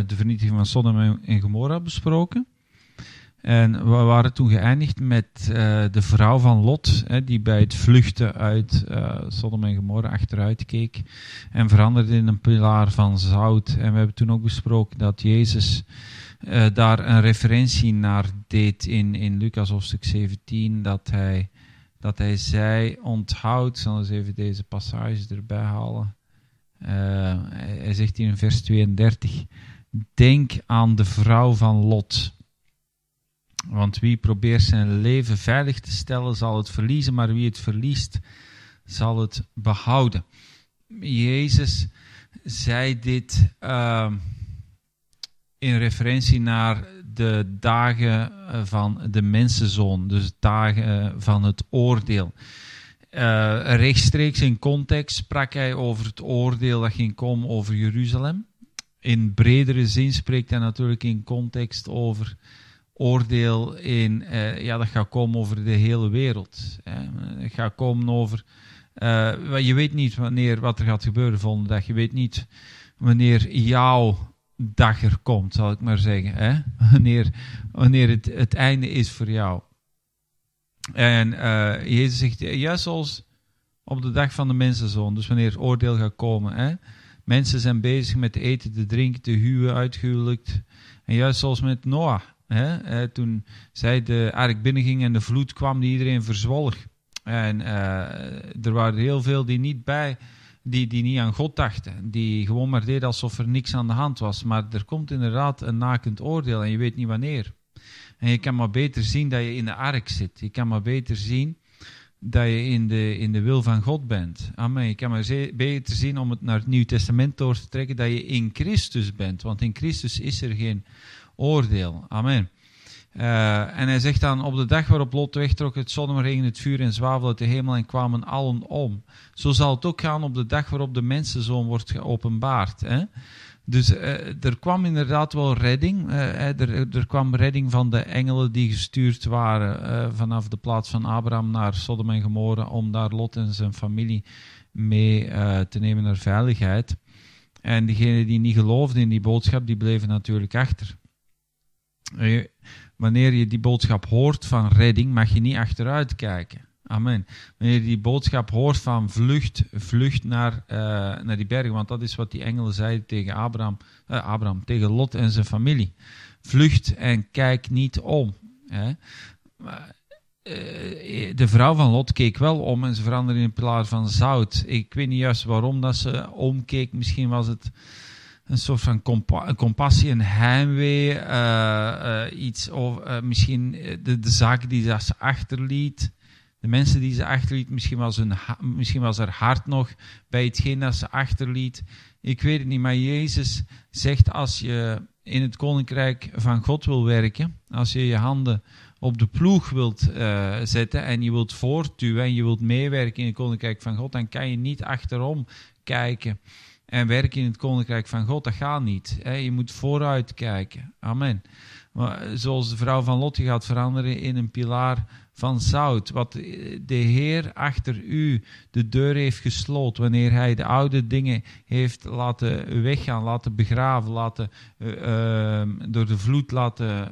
de vernietiging van Sodom en Gomorra besproken. En we waren toen geëindigd met de vrouw van Lot, die bij het vluchten uit Sodom en Gomorra achteruit keek en veranderde in een pilaar van zout. En we hebben toen ook besproken dat Jezus daar een referentie naar deed in Lucas hoofdstuk 17, dat hij zei, onthoud, ik zal eens even deze passage erbij halen. Hij zegt hier in vers 32, denk aan de vrouw van Lot. Want wie probeert zijn leven veilig te stellen, zal het verliezen, maar wie het verliest, zal het behouden. Jezus zei dit in referentie naar de dagen van de mensenzoon, dus de dagen van het oordeel. Rechtstreeks in context sprak hij over het oordeel dat ging komen over Jeruzalem. In bredere zin spreekt hij natuurlijk in context over oordeel dat gaat komen over de hele wereld. Het gaat komen over... je weet niet wat er gaat gebeuren volgende dag. Je weet niet wanneer jouw dag er komt, zal ik maar zeggen. Wanneer het einde is voor jou. En Jezus zegt, juist zoals op de dag van de mensenzoon, dus wanneer het oordeel gaat komen. Mensen zijn bezig met te eten, te drinken, te huwen, uitgehuwelijkt. En juist zoals met Noach. Toen zij de ark binnenging en de vloed kwam, die iedereen verzwolg. En er waren heel veel die niet aan God dachten. Die gewoon maar deden alsof er niks aan de hand was. Maar er komt inderdaad een nakend oordeel en je weet niet wanneer. En je kan maar beter zien dat je in de ark zit. Je kan maar beter zien dat je in de wil van God bent. Amen. Je kan maar beter zien, om het naar het Nieuw Testament door te trekken, dat je in Christus bent. Want in Christus is er geen oordeel. Amen. En hij zegt dan, op de dag waarop Lot wegtrok, het Sodom regende het vuur en zwavel uit de hemel en kwamen allen om. Zo zal het ook gaan op de dag waarop de mensenzoon wordt geopenbaard. Dus er kwam inderdaad wel redding. Er kwam redding van de engelen die gestuurd waren vanaf de plaats van Abraham naar Sodom en Gomorra, om daar Lot en zijn familie mee te nemen naar veiligheid. En diegenen die niet geloofden in die boodschap, die bleven natuurlijk achter. Wanneer je die boodschap hoort van redding, mag je niet achteruit kijken. Amen. Wanneer je die boodschap hoort van vlucht naar die bergen, want dat is wat die engelen zeiden tegen tegen Lot en zijn familie. Vlucht en kijk niet om. De vrouw van Lot keek wel om en ze veranderde in een pilaar van zout. Ik weet niet juist waarom dat ze omkeek. Misschien was het een soort van compassie, een heimwee, iets over misschien de zaken die ze achterliet. De mensen die ze achterliet, misschien was haar hart nog bij hetgeen dat ze achterliet. Ik weet het niet, maar Jezus zegt, als je in het koninkrijk van God wil werken, als je je handen op de ploeg wilt zetten en je wilt voortduwen en je wilt meewerken in het koninkrijk van God, dan kan je niet achterom kijken en werken in het koninkrijk van God. Dat gaat niet. Je moet vooruit kijken. Amen. Maar zoals de vrouw van Lot, je gaat veranderen in een pilaar van zout. Wat de Heer achter u de deur heeft gesloten. Wanneer hij de oude dingen heeft laten weggaan, laten begraven, door de vloed laten,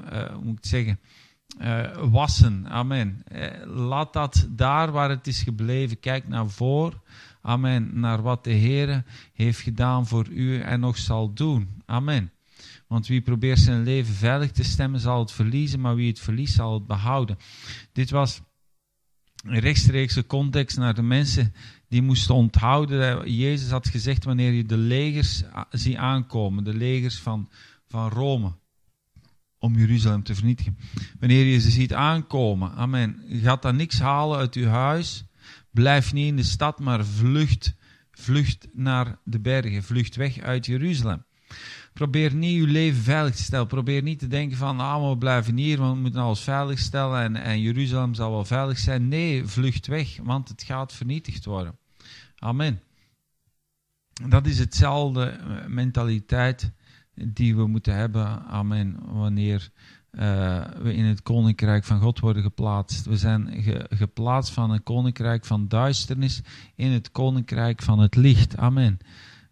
wassen. Amen. Laat dat daar waar het is gebleven. Kijk naar voren. Amen. Naar wat de Heer heeft gedaan voor u en nog zal doen. Amen. Want wie probeert zijn leven veilig te stemmen, zal het verliezen, maar wie het verliest, zal het behouden. Dit was een rechtstreekse context naar de mensen die moesten onthouden. Jezus had gezegd, wanneer je de legers ziet aankomen, de legers van Rome, om Jeruzalem te vernietigen. Wanneer je ze ziet aankomen, amen, je gaat dan niks halen uit je huis, blijf niet in de stad, maar vlucht naar de bergen, vlucht weg uit Jeruzalem. Probeer niet je leven veilig te stellen. Probeer niet te denken van, maar we blijven hier, want we moeten alles veilig stellen en Jeruzalem zal wel veilig zijn. Nee, vlucht weg, want het gaat vernietigd worden. Amen. Dat is hetzelfde mentaliteit die we moeten hebben, amen, wanneer we in het koninkrijk van God worden geplaatst. We zijn geplaatst van een koninkrijk van duisternis in het koninkrijk van het licht. Amen.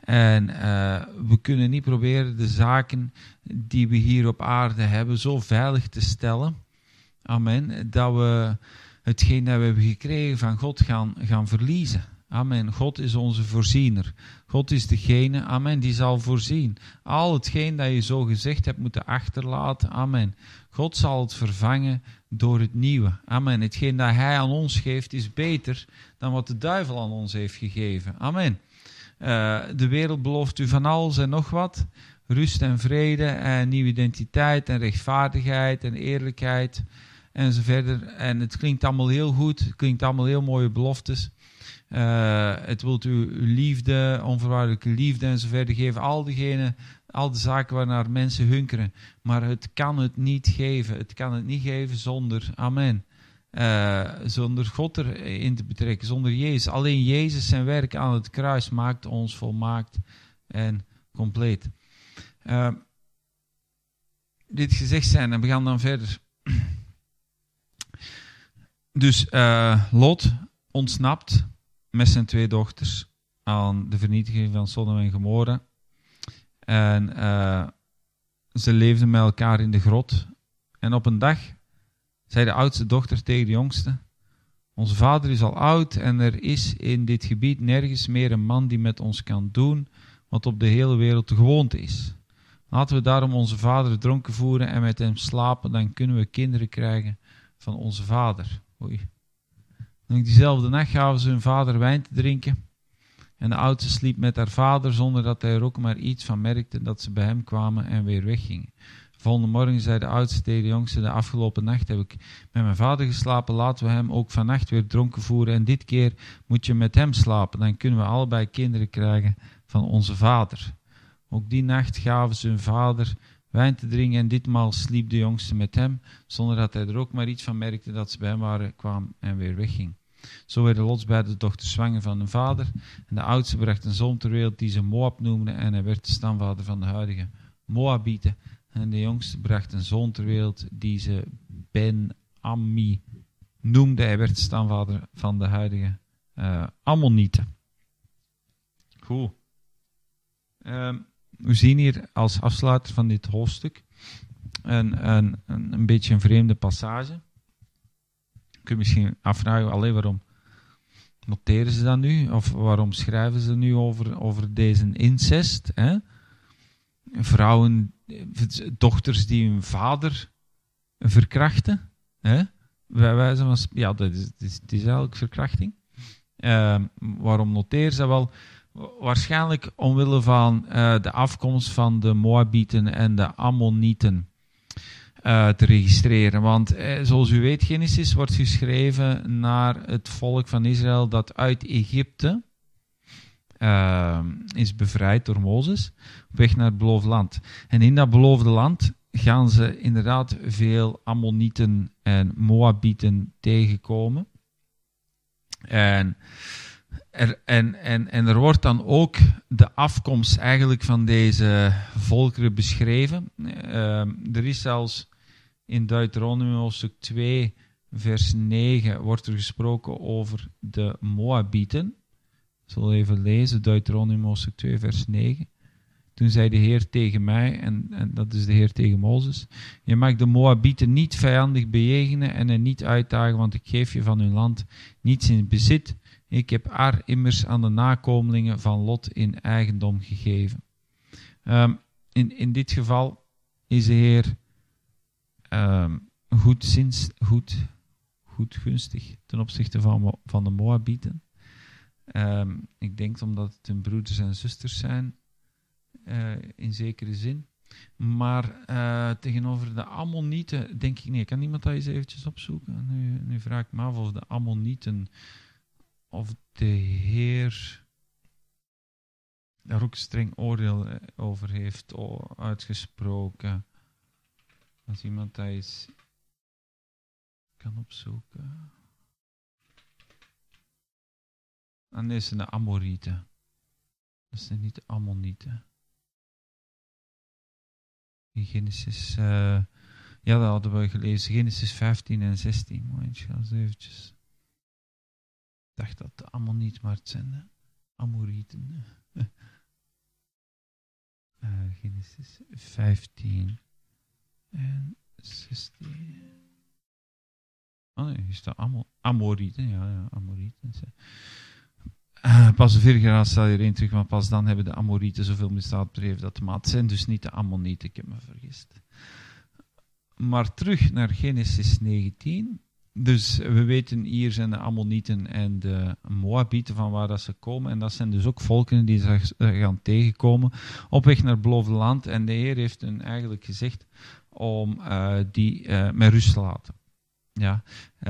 En we kunnen niet proberen de zaken die we hier op aarde hebben zo veilig te stellen. Amen. Dat we hetgeen dat we hebben gekregen van God gaan verliezen. Amen. God is onze voorziener. God is degene, amen, die zal voorzien. Al hetgeen dat je zo gezegd hebt moeten achterlaten, amen. God zal het vervangen door het nieuwe. Amen. Hetgeen dat hij aan ons geeft is beter dan wat de duivel aan ons heeft gegeven. Amen. De wereld belooft u van alles en nog wat. Rust en vrede en nieuwe identiteit en rechtvaardigheid en eerlijkheid en zo verder. En het klinkt allemaal heel goed. Het klinkt allemaal heel mooie beloftes. Het wilt u liefde, onvoorwaardelijke liefde en zo verder geven. Al de zaken waarnaar mensen hunkeren. Maar het kan het niet geven. Het kan het niet geven zonder, amen. Zonder God erin te betrekken, zonder Jezus. Alleen Jezus zijn werk aan het kruis maakt ons volmaakt en compleet. Dit gezegd zijn en we gaan dan verder. Dus Lot ontsnapt met zijn 2 dochters aan de vernietiging van Sodom en Gomorra. En ze leefden met elkaar in de grot. En op een dag zei de oudste dochter tegen de jongste: onze vader is al oud en er is in dit gebied nergens meer een man die met ons kan doen wat op de hele wereld de gewoonte is. Laten we daarom onze vader dronken voeren en met hem slapen, dan kunnen we kinderen krijgen van onze vader. Oei. En diezelfde nacht gaven ze hun vader wijn te drinken. En de oudste sliep met haar vader zonder dat hij er ook maar iets van merkte dat ze bij hem kwamen en weer weggingen. Volgende morgen zei de oudste tegen de jongste: de afgelopen nacht heb ik met mijn vader geslapen, laten we hem ook vannacht weer dronken voeren. En dit keer moet je met hem slapen, dan kunnen we allebei kinderen krijgen van onze vader. Ook die nacht gaven ze hun vader wijn te drinken en ditmaal sliep de jongste met hem, zonder dat hij er ook maar iets van merkte dat ze bij hem waren, kwam en weer wegging. Zo werden Lots beide dochters zwanger van hun vader. En de oudste bracht een zoon ter wereld die ze Moab noemde en hij werd de stamvader van de huidige Moabieten. En de jongste bracht een zoon ter wereld die ze Ben-Ammi noemde. Hij werd de stamvader van de huidige Ammonieten. Goed. We zien hier als afsluiter van dit hoofdstuk een beetje een vreemde passage. Je kunt misschien afvragen, alleen waarom noteren ze dat nu? Of waarom schrijven ze nu over deze incest? Hè? Vrouwen, dochters die hun vader verkrachten. Hè? Ja, het is eigenlijk verkrachting. Waarom noteren ze dat wel? Waarschijnlijk omwille van de afkomst van de Moabieten en de Ammonieten te registreren. Want zoals u weet, Genesis wordt geschreven naar het volk van Israël dat uit Egypte is bevrijd door Mozes, op weg naar het beloofde land. En in dat beloofde land gaan ze inderdaad veel Ammonieten en Moabieten tegenkomen. En er wordt dan ook de afkomst eigenlijk van deze volkeren beschreven. Er is zelfs in Deuteronomium hoofdstuk 2 vers 9 wordt er gesproken over de Moabieten. Ik zal even lezen, Deuteronomium hoofdstuk 2 vers 9. Toen zei de Heer tegen mij, en dat is de Heer tegen Mozes: je mag de Moabieten niet vijandig bejegenen en hen niet uitdagen, want ik geef je van hun land niets in bezit. Ik heb Ar immers aan de nakomelingen van Lot in eigendom gegeven. In dit geval is de Heer goed gunstig ten opzichte van de Moabieten. Ik denk omdat het hun broeders en zusters zijn, in zekere zin. Maar tegenover de Ammonieten denk ik, nee, kan iemand dat eens eventjes opzoeken? Nu vraag ik me af of de Ammonieten, of de Heer daar ook streng oordeel over heeft uitgesproken. Als iemand dat eens kan opzoeken. En dit zijn de Amorieten. Dat zijn niet de Ammonieten. In Genesis, ja, dat hadden we gelezen. Genesis 15 en 16. Momentje, ga eens eventjes. Ik dacht dat de Ammonieten maar het zijn, de Amorieten. Genesis 15 en 16. Oh nee, hier staat Amorieten. Ja, Amorieten. Pas de 4 keer stel je erin terug, maar pas dan hebben de Amorieten zoveel misdaad bedreven dat de maat. Het zijn dus niet de Ammonieten, ik heb me vergist. Maar terug naar Genesis 19. Dus we weten, hier zijn de Ammonieten en de Moabieten van waar dat ze komen. En dat zijn dus ook volken die ze gaan tegenkomen op weg naar het beloofde land. En de Heer heeft hun eigenlijk gezegd om die met rust te laten. Ja.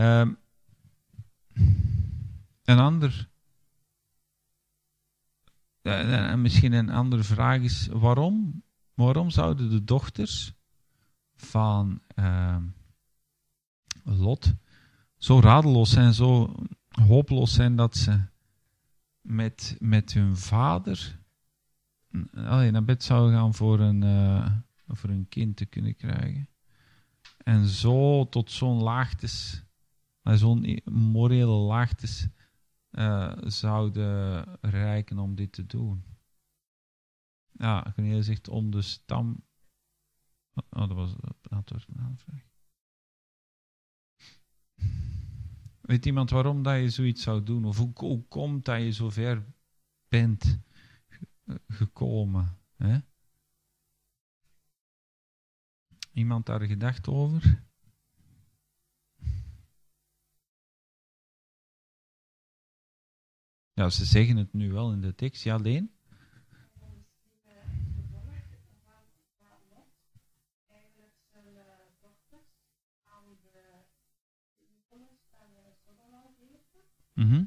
Misschien een andere vraag is, waarom zouden de dochters van Lot zo radeloos zijn, zo hopeloos zijn dat ze met hun vader naar bed zouden gaan voor een kind te kunnen krijgen. En zo tot zo'n laagtes, zo'n morele laagtes zouden reiken om dit te doen. Ja, Cornelia zegt om de stam. Oh, dat was het antwoord op een vraag. Weet iemand waarom dat je zoiets zou doen? Of hoe komt dat je zover bent gekomen? Hè? Iemand daar gedacht over? Ja, ze zeggen het nu wel in de tekst. Ja, Leen? Mm-hmm.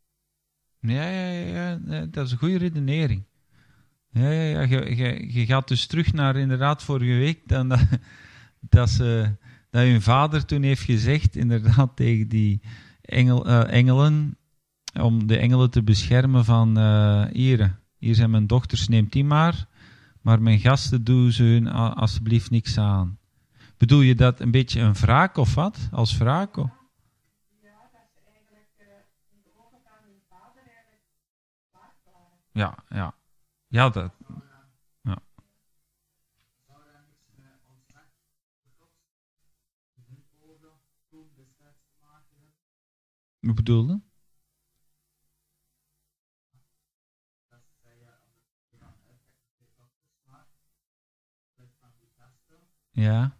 Ja, dat is een goede redenering. Ja, je gaat dus terug naar inderdaad vorige week, dat hun vader toen heeft gezegd, inderdaad tegen die engelen, om de engelen te beschermen van hier zijn mijn dochters, neemt die maar mijn gasten doen ze hun alsjeblieft niks aan. Bedoel je dat een beetje een wraak of wat? Als wraak? Of? Ja, dat. Ja. Wat bedoel je? Ja.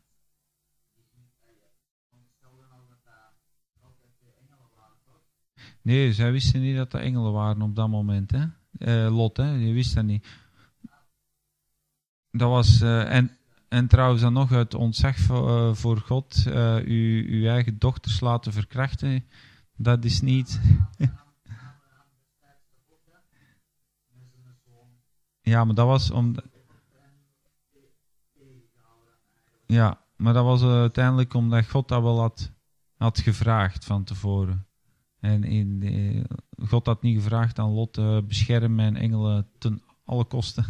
Nee, zij wisten niet dat er engelen waren op dat moment, hè? Lot, hè? Je wist dat niet. Dat was, en trouwens dan nog uit ontzag voor God, uw eigen dochters laten verkrachten, dat is niet... Ja, maar dat was Ja, maar dat was uiteindelijk omdat God dat wel had gevraagd van tevoren. En God had niet gevraagd aan Lot, bescherm mijn engelen ten alle kosten.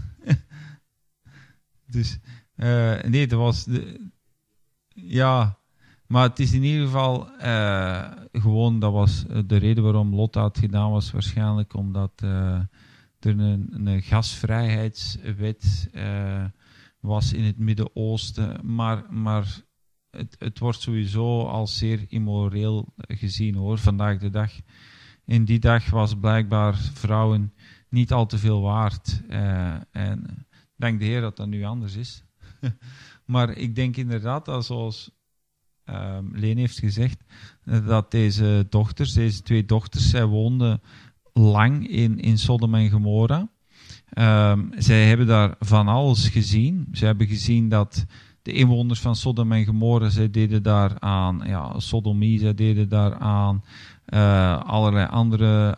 Dus, nee, dat was... ja, maar het is in ieder geval gewoon, dat was de reden waarom Lot dat had gedaan, was waarschijnlijk omdat er een gasvrijheidswet was in het Midden-Oosten, maar het wordt sowieso als zeer immoreel gezien, hoor, vandaag de dag. In die dag was blijkbaar vrouwen niet al te veel waard. En dank de Heer dat dat nu anders is. Maar ik denk inderdaad, dat zoals Leen heeft gezegd, dat deze twee dochters, zij woonden lang in Sodom en Gomorra. Zij hebben daar van alles gezien. Ze hebben gezien dat de inwoners van Sodom en Gomorra, zij deden daar aan sodomie, zij deden daar aan allerlei andere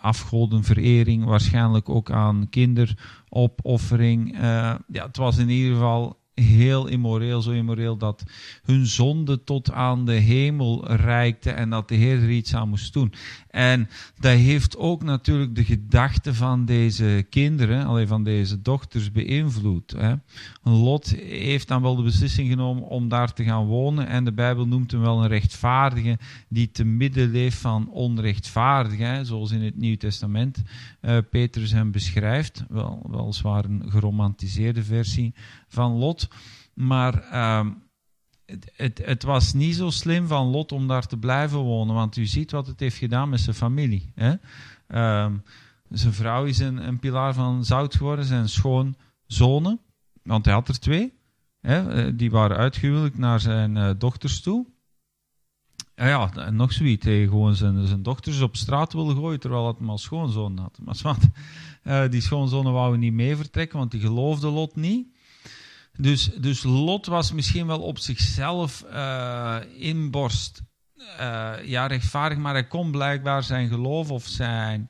afgodenverering, waarschijnlijk ook aan kinderopoffering. Het was in ieder geval heel immoreel, zo immoreel dat hun zonde tot aan de hemel reikte en dat de Heer er iets aan moest doen. En dat heeft ook natuurlijk de gedachten van deze kinderen, van deze dochters beïnvloed. Hè. Lot heeft dan wel de beslissing genomen om daar te gaan wonen en de Bijbel noemt hem wel een rechtvaardige die te midden leeft van onrechtvaardigen, hè, zoals in het Nieuw Testament Petrus hem beschrijft, weliswaar een geromantiseerde versie van Lot, maar het was niet zo slim van Lot om daar te blijven wonen, want u ziet wat het heeft gedaan met zijn familie. Hè? Zijn vrouw is een pilaar van zout geworden, zijn schoonzonen, want hij had er 2, hè? Die waren uitgehuwelijkd naar zijn dochters toe. Ja, en nog zoiets, hij gewoon zijn dochters op straat willen gooien, terwijl het hem al schoonzoon had. Maar wat, die schoonzonen wouden niet mee vertrekken, want die geloofde Lot niet. Dus Lot was misschien wel op zichzelf inborst rechtvaardig, maar hij kon blijkbaar zijn geloof of zijn...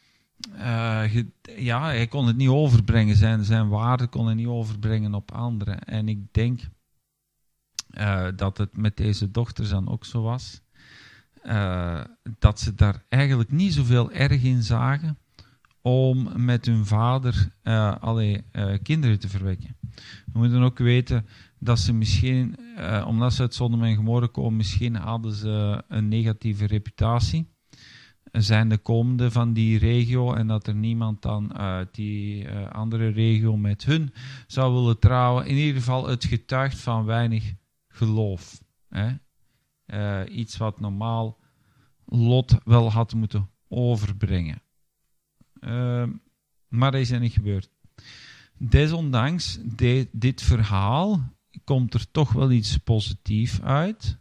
hij kon het niet overbrengen, zijn waarde kon hij niet overbrengen op anderen. En ik denk dat het met deze dochters dan ook zo was, dat ze daar eigenlijk niet zoveel erg in zagen om met hun vader kinderen te verwekken. We moeten ook weten dat ze misschien, omdat ze uit Sodom en Gomorra komen, misschien hadden ze een negatieve reputatie. Zijn de komende van die regio en dat er niemand dan uit die andere regio met hun zou willen trouwen. In ieder geval, het getuigt van weinig geloof. Hè? Iets wat normaal Lot wel had moeten overbrengen. Maar dat is er niet gebeurd. Desondanks, dit verhaal komt er toch wel iets positiefs uit.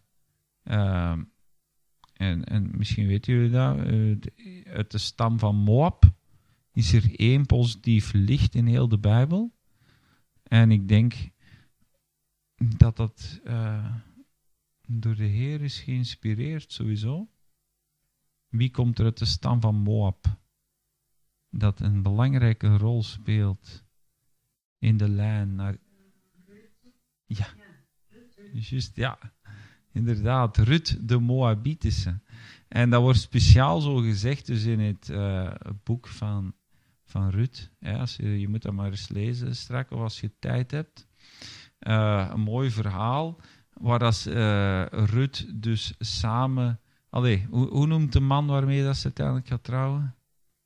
En misschien weten jullie dat. Uit de stam van Moab is er 1 positief licht in heel de Bijbel. En ik denk dat dat door de Heer is geïnspireerd, sowieso. Wie komt er uit de stam van Moab? Dat een belangrijke rol speelt in de lijn naar... Ja, juist, ja. Inderdaad, Rut de Moabitische. En dat wordt speciaal zo gezegd dus in het boek van Rut. Ja, je moet dat maar eens lezen straks, of als je tijd hebt. Een mooi verhaal, waar Rut dus samen... hoe noemt de man waarmee dat ze uiteindelijk gaat trouwen?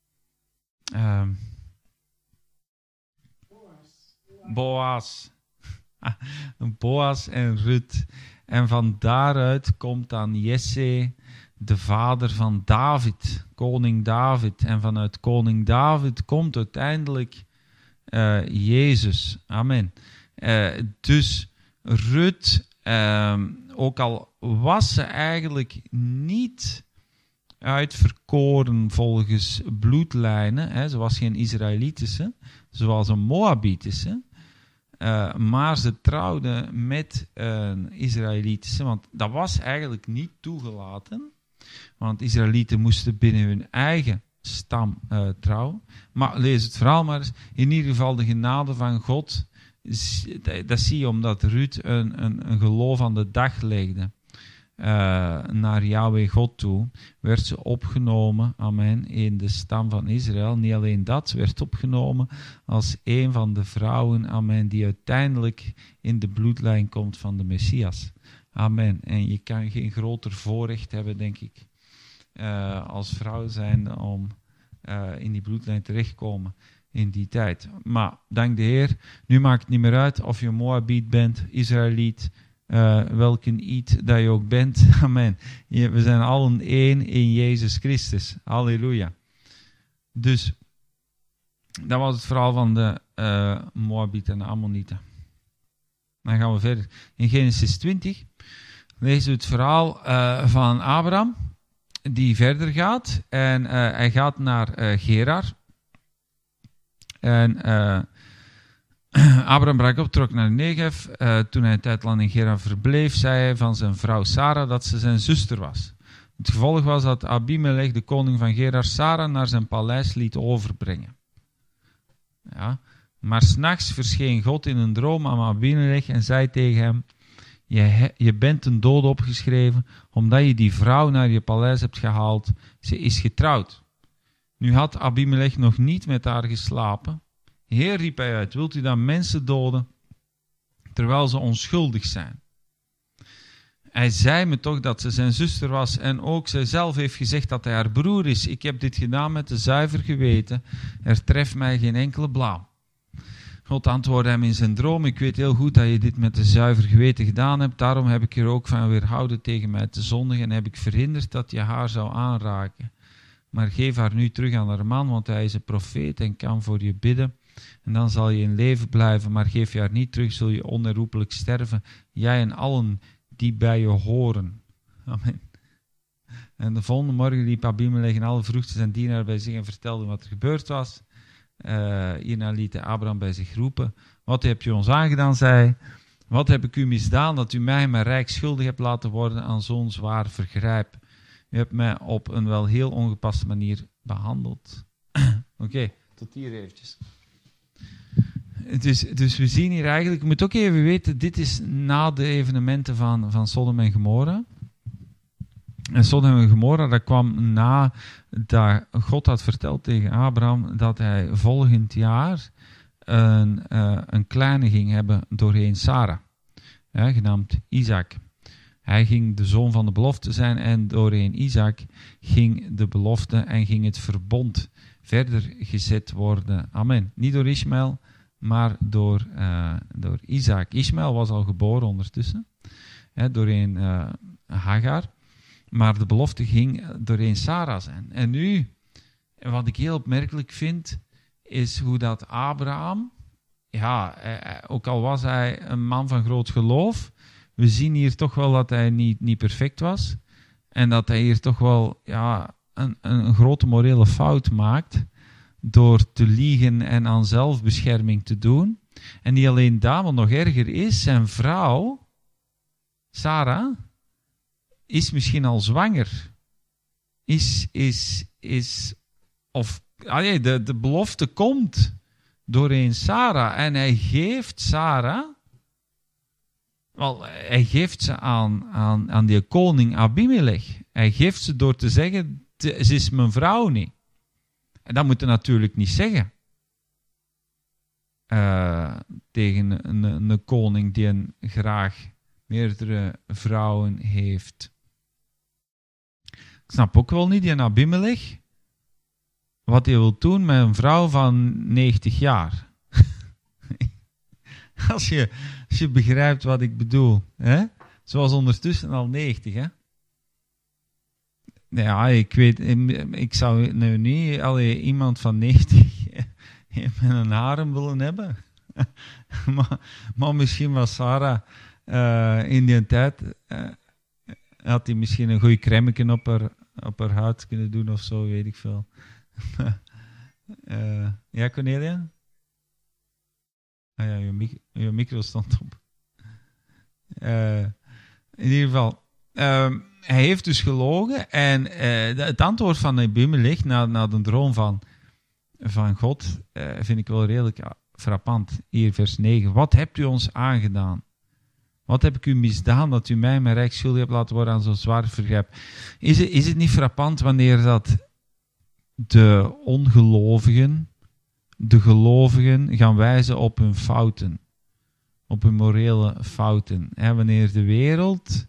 Boaz. Boaz en Rut. En van daaruit komt dan Jesse, de vader van David, koning David. En vanuit koning David komt uiteindelijk Jezus. Amen. Dus Rut, ook al was ze eigenlijk niet uitverkoren volgens bloedlijnen, hè, ze was geen Israëlitische, ze was een Moabitische. Maar ze trouwden met een Israëlitische, want dat was eigenlijk niet toegelaten. Want Israëlieten moesten binnen hun eigen stam trouwen. Maar lees het verhaal maar eens. In ieder geval de genade van God, dat zie je omdat Rut een geloof aan de dag legde. Naar Yahweh God toe, werd ze opgenomen, amen, in de stam van Israël. Niet alleen dat, ze werd opgenomen als een van de vrouwen, amen, die uiteindelijk in de bloedlijn komt van de Messias. Amen. En je kan geen groter voorrecht hebben, denk ik, als vrouw zijn om in die bloedlijn terechtkomen in die tijd. Maar, dank de Heer, nu maakt het niet meer uit of je Moabiet bent, Israëliet, welke iets dat je ook bent. Amen. We zijn allen één in Jezus Christus. Halleluja. Dus, dat was het verhaal van de Moabieten en de Ammonieten. Dan gaan we verder. In Genesis 20 lezen we het verhaal van Abraham, die verder gaat. En hij gaat naar Gerar. En Abraham brak op, trok naar Negev. Toen hij een tijd lang in Gerar verbleef, zei hij van zijn vrouw Sarah dat ze zijn zuster was. Het gevolg was dat Abimelech, de koning van Gerar, Sarah naar zijn paleis liet overbrengen. Ja, Maar 's nachts verscheen God in een droom aan Abimelech en zei tegen hem: je bent een dood opgeschreven, omdat je die vrouw naar je paleis hebt gehaald. Ze is getrouwd. Nu had Abimelech nog niet met haar geslapen. Heer, riep hij uit, wilt u dan mensen doden, terwijl ze onschuldig zijn? Hij zei me toch dat ze zijn zuster was en ook zij zelf heeft gezegd dat hij haar broer is. Ik heb dit gedaan met een zuiver geweten. Er treft mij geen enkele blaam. God antwoordde hem in zijn droom: ik weet heel goed dat je dit met een zuiver geweten gedaan hebt. Daarom heb ik er ook van weerhouden tegen mij te zondigen en heb ik verhinderd dat je haar zou aanraken. Maar geef haar nu terug aan haar man, want hij is een profeet en kan voor je bidden. En dan zal je in leven blijven, maar geef je haar niet terug, zul je onherroepelijk sterven. Jij en allen die bij je horen. Amen. En de volgende morgen liep Abimelech en alle vroegste zijn dienaar bij zich en vertelde wat er gebeurd was. Hierna liet hij Abraham bij zich roepen. Wat heb je ons aangedaan, zei hij. Wat heb ik u misdaan, dat u mij mijn rijk schuldig hebt laten worden aan zo'n zwaar vergrijp. U hebt mij op een wel heel ongepaste manier behandeld. Oké, tot hier eventjes. Dus we zien hier eigenlijk, je moet ook even weten, dit is na de evenementen van Sodom en Gomorra. En Sodom en Gomorra, dat kwam na dat God had verteld tegen Abraham dat hij volgend jaar een kleine ging hebben doorheen Sarah, genaamd Isaac. Hij ging de zoon van de belofte zijn en doorheen Isaac ging de belofte en ging het verbond verder gezet worden. Amen. Niet door Ismaël, maar door Isaac. Ismaël was al geboren ondertussen, doorheen Hagar. Maar de belofte ging doorheen Sarah zijn. En nu, wat ik heel opmerkelijk vind, is hoe dat Abraham, ook al was hij een man van groot geloof, we zien hier toch wel dat hij niet perfect was. En dat hij hier toch wel een grote morele fout maakt door te liegen en aan zelfbescherming te doen. En niet alleen dat, wat nog erger is, zijn vrouw, Sarah, is misschien al zwanger. De belofte komt doorheen Sarah. En hij geeft Sarah, hij geeft ze aan die koning Abimelech. Hij geeft ze door te zeggen, ze is mijn vrouw niet. En dat moet hij natuurlijk niet zeggen. Tegen een koning die graag meerdere vrouwen heeft. Ik snap ook wel niet, die Abimelech, wat hij wil doen met een vrouw van 90 jaar. Als je begrijpt wat ik bedoel. Hè? Ze was ondertussen al 90, hè? Ja, ik zou nu niet iemand van 90 met een harem willen hebben. maar misschien was Sarah in die tijd, had hij misschien een goeie crème op haar huid kunnen doen of zo, weet ik veel. Ja, Cornelia? Ah ja, je micro stond op. In ieder geval, hij heeft dus gelogen en het antwoord van Abimelech na de droom van God vind ik wel redelijk frappant. Hier vers 9. Wat hebt u ons aangedaan? Wat heb ik u misdaan dat u mij mijn rijk schuldig hebt laten worden aan zo'n zwaar vergrijp? Is het niet frappant wanneer dat de ongelovigen, de gelovigen gaan wijzen op hun fouten, op hun morele fouten. Wanneer de wereld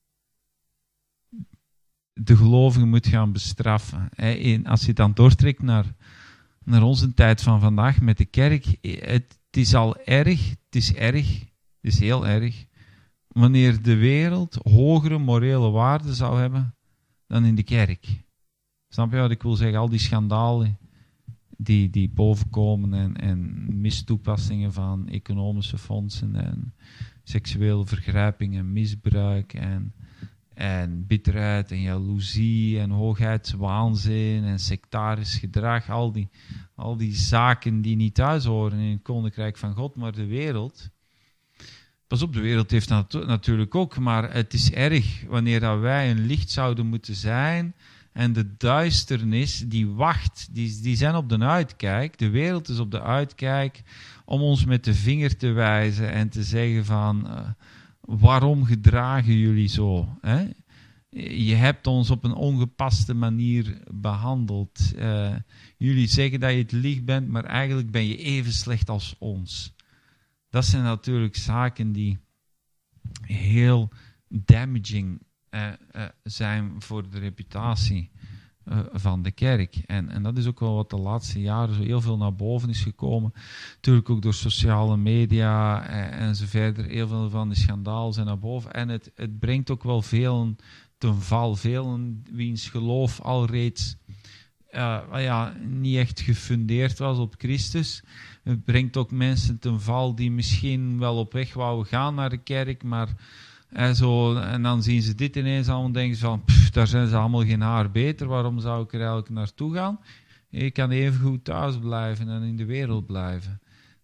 de gelovigen moet gaan bestraffen. Als je het dan doortrekt naar onze tijd van vandaag met de kerk, het is al erg, het is heel erg, wanneer de wereld hogere morele waarden zou hebben dan in de kerk. Snap je wat ik wil zeggen? Al die schandalen die bovenkomen en mistoepassingen van economische fondsen en seksuele vergrijping en misbruik en bitterheid en jaloezie en hoogheidswaanzin en sectarisch gedrag, al die zaken die niet thuis horen in het koninkrijk van God, maar de wereld. Pas op, de wereld heeft dat natuurlijk ook, maar het is erg wanneer dat wij een licht zouden moeten zijn En de duisternis, die wacht, die zijn op de uitkijk. De wereld is op de uitkijk om ons met de vinger te wijzen en te zeggen van, waarom gedragen jullie zo? Hè? Je hebt ons op een ongepaste manier behandeld. Jullie zeggen dat je het licht bent, maar eigenlijk ben je even slecht als ons. Dat zijn natuurlijk zaken die heel damaging zijn voor de reputatie van de kerk. En dat is ook wel wat de laatste jaren zo heel veel naar boven is gekomen. Natuurlijk ook door sociale media en zo verder. Heel veel van die schandaal zijn naar boven. En het brengt ook wel velen ten val. Velen wiens geloof alreeds niet echt gefundeerd was op Christus. Het brengt ook mensen ten val die misschien wel op weg wouden gaan naar de kerk, maar en dan zien ze dit ineens allemaal en denken ze van, daar zijn ze allemaal geen haar beter, waarom zou ik er eigenlijk naartoe gaan? Ik kan even goed thuis blijven en in de wereld blijven.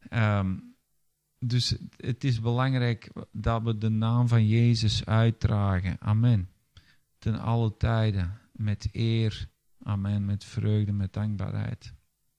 Dus het is belangrijk dat we de naam van Jezus uitdragen. Amen. Ten alle tijden, met eer. Amen, met vreugde, met dankbaarheid.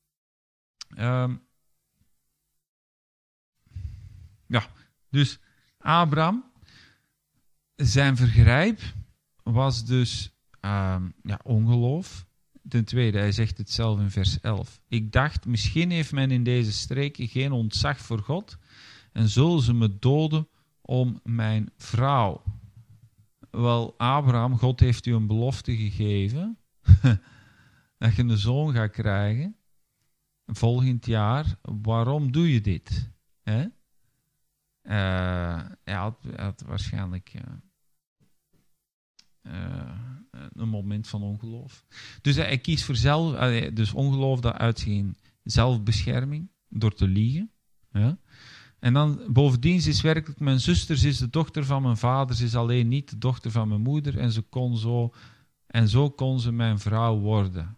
Dus Abraham, zijn vergrijp was dus ongeloof. Ten tweede, hij zegt het zelf in vers 11. Ik dacht, misschien heeft men in deze streken geen ontzag voor God en zullen ze me doden om mijn vrouw. Wel, Abraham, God heeft u een belofte gegeven dat je een zoon gaat krijgen volgend jaar. Waarom doe je dit? Hij had waarschijnlijk een moment van ongeloof. Dus hij kiest voor dus ongeloof dat uitging zelfbescherming door te liegen. Ja. En dan bovendien is werkelijk mijn zuster, ze is de dochter van mijn vader, ze is alleen niet de dochter van mijn moeder en zo kon ze mijn vrouw worden.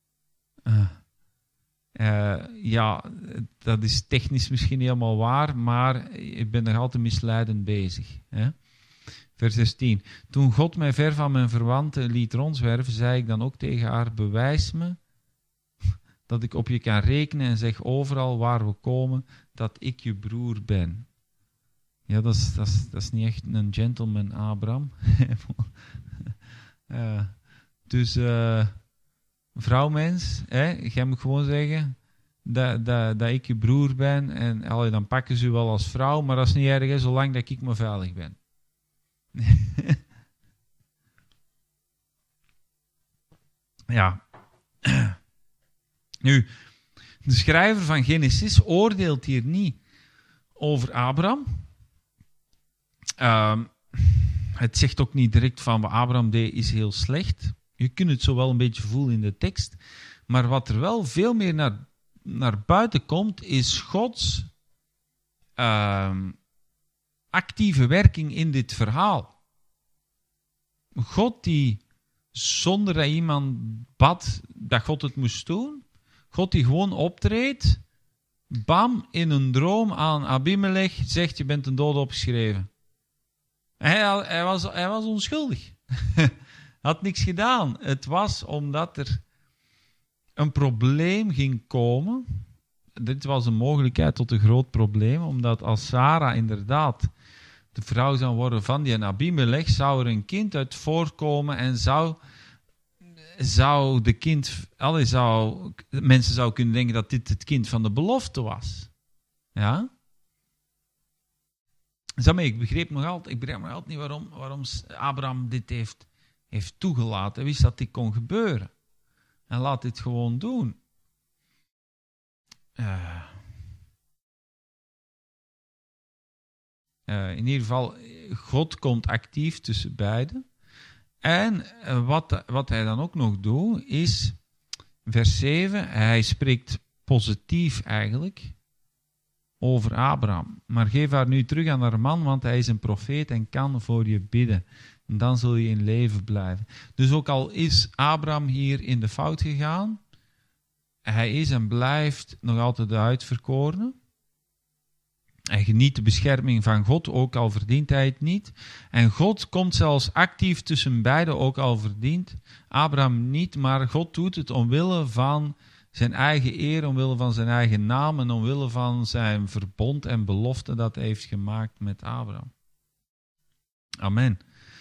Dat is technisch misschien helemaal waar, maar ik ben nog altijd misleidend bezig. Hè? Vers 16. Toen God mij ver van mijn verwanten liet rondzwerven, zei ik dan ook tegen haar, bewijs me dat ik op je kan rekenen en zeg overal waar we komen dat ik je broer ben. Ja, dat is niet echt een gentleman, Abraham. Dus vrouwmens, jij moet gewoon zeggen dat ik je broer ben en dan pakken ze u wel als vrouw, maar dat is niet erg, hè, zolang dat ik maar veilig ben. Ja. Nu, de schrijver van Genesis oordeelt hier niet over Abraham. Het zegt ook niet direct van wat Abraham deed is heel slecht. Je kunt het zo wel een beetje voelen in de tekst. Maar wat er wel veel meer naar buiten komt, is Gods actieve werking in dit verhaal. God die, zonder dat iemand bad dat God het moest doen, God die gewoon optreedt, bam, in een droom aan Abimelech zegt, je bent een dode opgeschreven. Hij was onschuldig. Had niks gedaan. Het was omdat er een probleem ging komen. Dit was een mogelijkheid tot een groot probleem, omdat als Sarah inderdaad de vrouw zou worden van die Abimelech, zou er een kind uit voorkomen en zou de kind, mensen zouden kunnen denken dat dit het kind van de belofte was. Ja? Ik begreep nog altijd niet waarom Abraham dit heeft toegelaten. Hij wist dat dit kon gebeuren. En laat dit gewoon doen. In ieder geval, God komt actief tussen beiden. En wat hij dan ook nog doet, is vers 7, hij spreekt positief eigenlijk over Abraham. Maar geef haar nu terug aan haar man, want hij is een profeet en kan voor je bidden. En dan zul je in leven blijven. Dus ook al is Abraham hier in de fout gegaan, hij is en blijft nog altijd de uitverkorene. Hij geniet de bescherming van God, ook al verdient hij het niet. En God komt zelfs actief tussen beiden, ook al verdient Abraham niet. Maar God doet het omwille van zijn eigen eer, omwille van zijn eigen naam en omwille van zijn verbond en belofte dat hij heeft gemaakt met Abraham. Amen.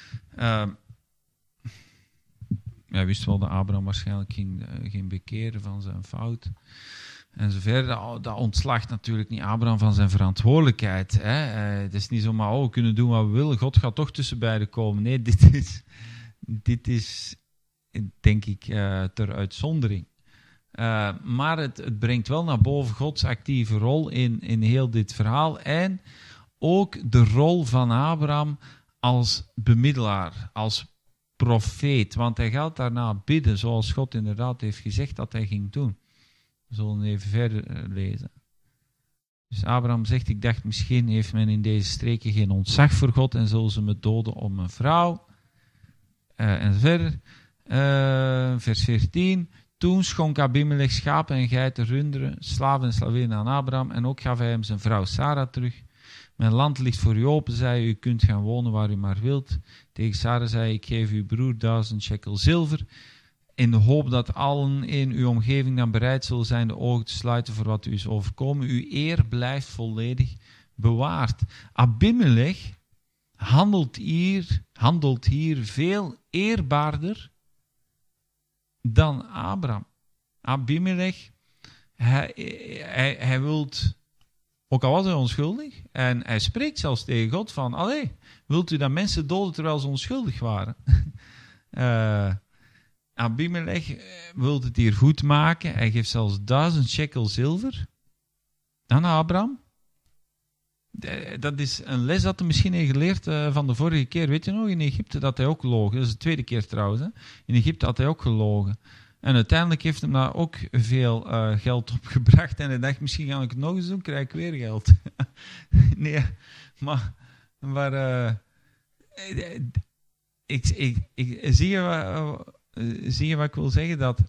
Hij wist wel dat Abraham waarschijnlijk ging bekeren van zijn fout. En zover, dat ontslacht natuurlijk niet Abraham van zijn verantwoordelijkheid. Hè. Het is niet zomaar, we kunnen doen wat we willen. God gaat toch tussen beiden komen. Nee, dit is denk ik, ter uitzondering. Maar het brengt wel naar boven Gods actieve rol in heel dit verhaal. En ook de rol van Abraham als bemiddelaar, als profeet. Want hij gaat daarna bidden, zoals God inderdaad heeft gezegd dat hij ging doen. We zullen even verder lezen. Dus Abraham zegt, ik dacht misschien heeft men in deze streken geen ontzag voor God en zullen ze me doden om een vrouw. En verder. Vers 14. Toen schonk Abimelech schapen en geiten, runderen, slaven en slavinnen aan Abraham en ook gaf hij hem zijn vrouw Sarah terug. Mijn land ligt voor u open, zei u kunt gaan wonen waar u maar wilt. Tegen Sarah zei ik geef uw broer 1000 shekel zilver, in de hoop dat allen in uw omgeving dan bereid zullen zijn de ogen te sluiten voor wat u is overkomen. Uw eer blijft volledig bewaard. Abimelech handelt hier veel eerbaarder dan Abraham. Abimelech, hij wilt, ook al was hij onschuldig, en hij spreekt zelfs tegen God van, allee, wilt u dat mensen doden terwijl ze onschuldig waren? Abimelech wil het hier goed maken. Hij geeft zelfs 1000 shekel zilver aan Abraham. Dat is een les dat hij misschien heeft geleerd van de vorige keer. Weet je nog, in Egypte dat hij ook loog. Dat is de tweede keer trouwens. Hè. In Egypte had hij ook gelogen. En uiteindelijk heeft hem daar ook veel geld opgebracht. En hij dacht, misschien ga ik het nog eens doen, krijg ik weer geld. Nee, maar zie je wat ik wil zeggen? Dat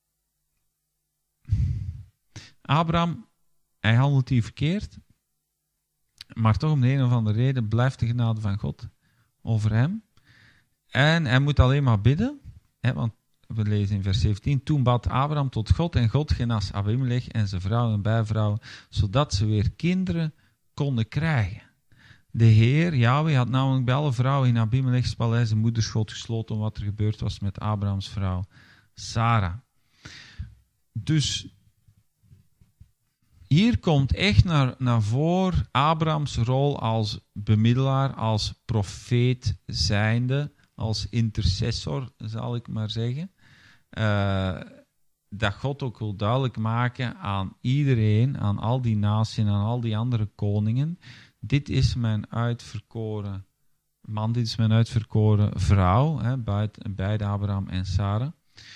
Abraham, hij handelt hier verkeerd, maar toch om de een of andere reden blijft de genade van God over hem. En hij moet alleen maar bidden, hè, want we lezen in vers 17, toen bad Abraham tot God en God genas Abimelech en zijn vrouw en bijvrouwen, zodat ze weer kinderen konden krijgen. De Heer, Yahweh, had namelijk bij alle vrouwen in Abimelechs paleis een moederschoot gesloten om wat er gebeurd was met Abrahams vrouw Sarah. Dus hier komt echt naar voren Abrahams rol als bemiddelaar, als profeet zijnde, als intercessor, zal ik maar zeggen. Dat God ook wil duidelijk maken aan iedereen, aan al die naties en aan al die andere koningen, dit is mijn uitverkoren man, dit is mijn uitverkoren vrouw, hè, beide Abraham en Sarah.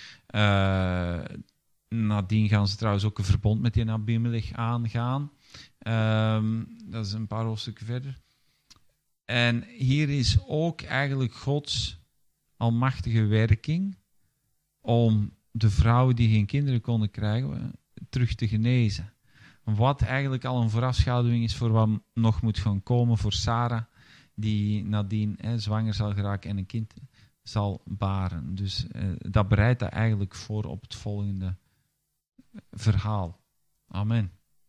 Nadien gaan ze trouwens ook een verbond met die Abimelech aangaan. Dat is een paar hoofdstukken verder. En hier is ook eigenlijk Gods almachtige werking om de vrouwen die geen kinderen konden krijgen, terug te genezen. Wat eigenlijk al een voorafschaduwing is voor wat nog moet gaan komen voor Sarah, die nadien zwanger zal geraken en een kind zal baren. Dus dat bereidt dat eigenlijk voor op het volgende verhaal. Amen.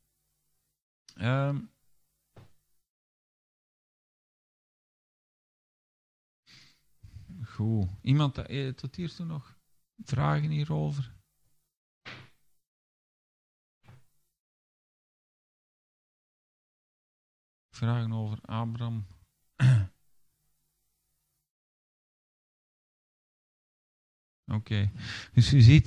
Goed. Iemand tot hiertoe nog vragen hierover? Vragen over Abraham? Oké. Dus u ziet,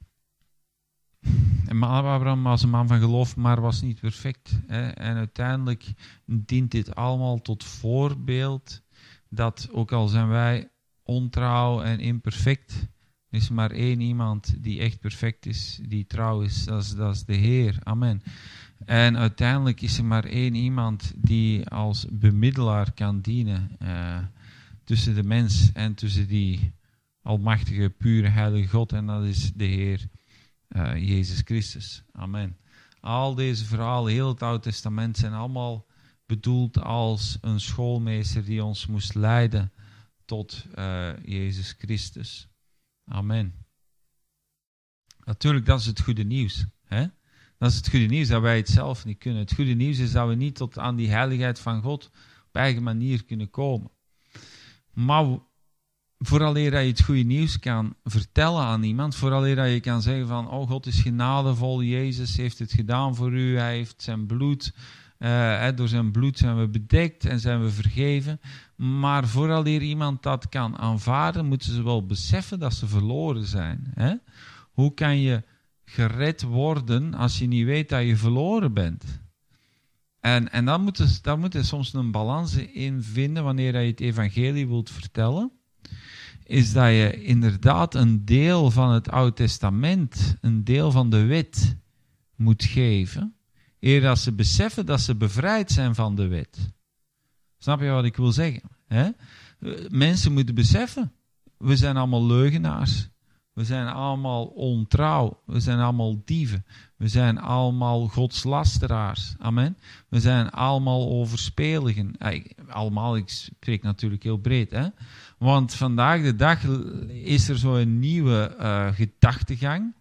Abraham was een man van geloof, maar was niet perfect. Hè? En uiteindelijk dient dit allemaal tot voorbeeld dat, ook al zijn wij ontrouw en imperfect, er is maar één iemand die echt perfect is, die trouw is, dat is de Heer. Amen. En uiteindelijk is er maar één iemand die als bemiddelaar kan dienen tussen de mens en tussen die almachtige, pure, heilige God, en dat is de Heer Jezus Christus. Amen. Al deze verhalen, heel het Oude Testament, zijn allemaal bedoeld als een schoolmeester die ons moest leiden tot Jezus Christus. Amen. Natuurlijk, dat is het goede nieuws. Hè? Dat is het goede nieuws, dat wij het zelf niet kunnen. Het goede nieuws is dat we niet tot aan die heiligheid van God op eigen manier kunnen komen. Maar vooraleer dat je het goede nieuws kan vertellen aan iemand, vooraleer dat je kan zeggen van, oh, God is genadevol, Jezus heeft het gedaan voor u, hij heeft zijn bloed, door zijn bloed zijn we bedekt en zijn we vergeven. Maar vooraleer iemand dat kan aanvaarden, moeten ze wel beseffen dat ze verloren zijn. Hè? Hoe kan je gered worden als je niet weet dat je verloren bent? En daar moet je soms een balans in vinden wanneer je het evangelie wilt vertellen. Is dat je inderdaad een deel van het Oude Testament, een deel van de wet moet geven, eer dat ze beseffen dat ze bevrijd zijn van de wet. Snap je wat ik wil zeggen? Hè? Mensen moeten beseffen, we zijn allemaal leugenaars. We zijn allemaal ontrouw. We zijn allemaal dieven. We zijn allemaal godslasteraars. Amen. We zijn allemaal overspeligen. Allemaal, ik spreek natuurlijk heel breed. Hè? Want vandaag de dag is er zo'n nieuwe gedachtegang.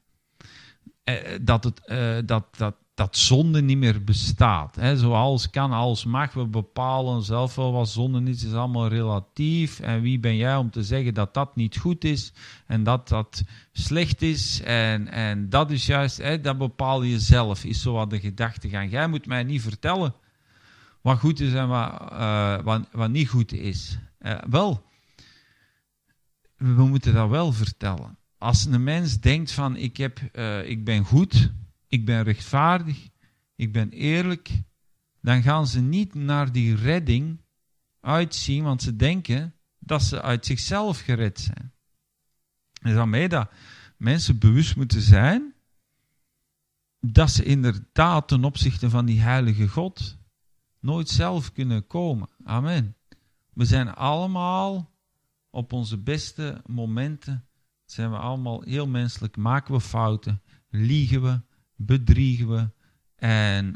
Dat zonde niet meer bestaat. Hè. Zoals kan, als mag, we bepalen zelf wel wat zonde is. Het is allemaal relatief. En wie ben jij om te zeggen dat dat niet goed is en dat dat slecht is? En dat is juist, hè, dat bepaal je zelf, is zo wat de gedachtegang. Jij moet mij niet vertellen wat goed is en wat niet goed is. Wel, we moeten dat wel vertellen. Als een mens denkt van ik ben goed, ik ben rechtvaardig, ik ben eerlijk, dan gaan ze niet naar die redding uitzien, want ze denken dat ze uit zichzelf gered zijn. En daarmee dat mensen bewust moeten zijn dat ze inderdaad ten opzichte van die heilige God nooit zelf kunnen komen. Amen. We zijn allemaal op onze beste momenten, zijn we allemaal heel menselijk, maken we fouten, liegen we, bedriegen we. En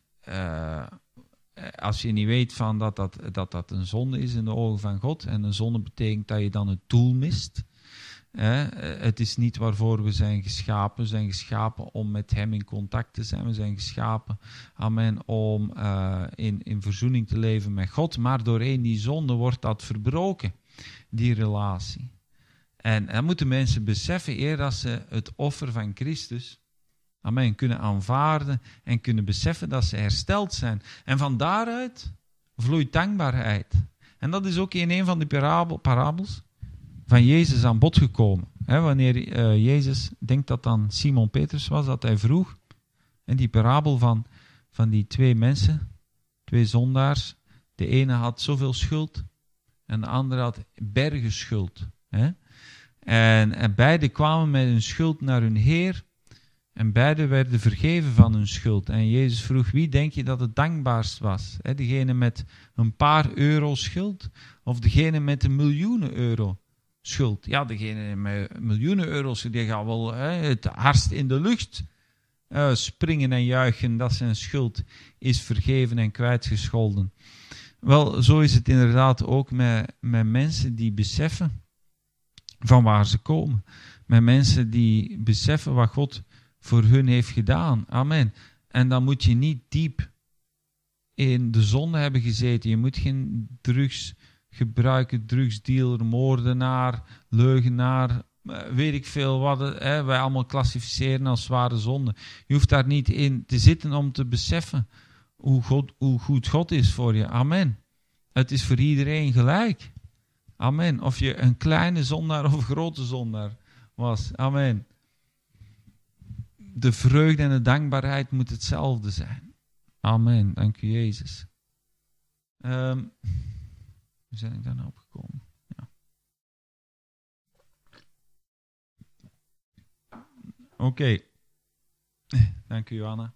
als je niet weet van dat een zonde is in de ogen van God, en een zonde betekent dat je dan het doel mist. Het is niet waarvoor we zijn geschapen. We zijn geschapen om met hem in contact te zijn. We zijn geschapen, amen, om in verzoening te leven met God. Maar doorheen die zonde wordt dat verbroken, die relatie. En dan moeten mensen beseffen, eer dat ze het offer van Christus, amen, kunnen aanvaarden en kunnen beseffen dat ze hersteld zijn. En van daaruit vloeit dankbaarheid. En dat is ook in een van de parabels van Jezus aan bod gekomen. Wanneer Jezus, denkt dat dan Simon Petrus was, dat hij vroeg, en die parabel van die twee mensen, twee zondaars, de ene had zoveel schuld en de andere had bergen schuld. En beide kwamen met hun schuld naar hun Heer en beide werden vergeven van hun schuld. En Jezus vroeg, wie denk je dat het dankbaarst was? Degene met een paar euro schuld of degene met een miljoenen euro schuld? Ja, degene met miljoenen euro's, die gaat wel het hardst in de lucht springen en juichen dat zijn schuld is vergeven en kwijtgescholden. Wel, zo is het inderdaad ook met mensen die beseffen van waar ze komen. Met mensen die beseffen wat God voor hun heeft gedaan. Amen. En dan moet je niet diep in de zonde hebben gezeten. Je moet geen drugs gebruiken, drugsdealer, moordenaar, leugenaar, weet ik veel wat wij allemaal klassificeren als zware zonde. Je hoeft daar niet in te zitten om te beseffen hoe goed God is voor je. Amen. Het is voor iedereen gelijk. Amen. Of je een kleine zondaar of een grote zondaar was. Amen. De vreugde en de dankbaarheid moet hetzelfde zijn. Amen. Dank u, Jezus. Hoe ben ik daar nou opgekomen? Ja. Oké. Dank u, Anna.